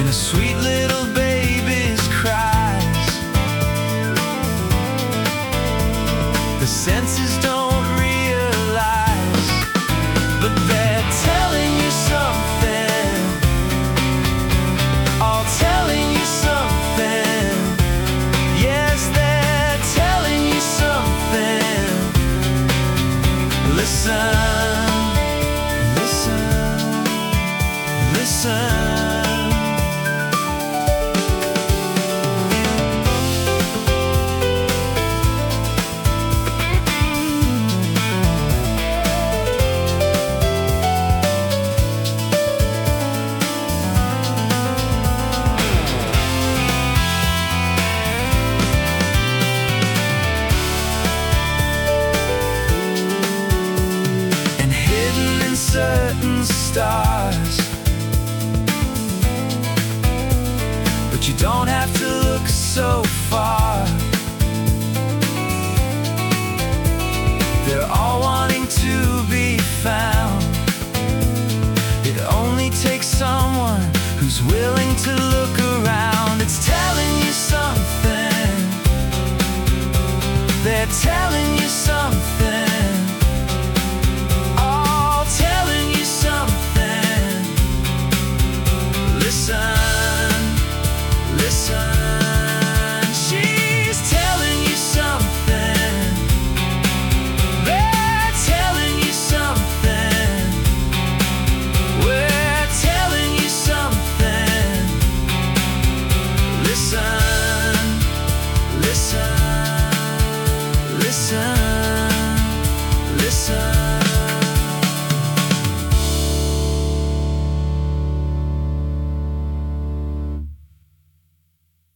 in a sweet little baby's cries. The senses don't realize, but they're telling you something, all telling you something. Yes, they're telling you something. Listen, listen, listen. Certain stars, but you don't have to look so far. They're all wanting to be found. It only takes someone who's willing to look around. It's telling you something. They're telling you something.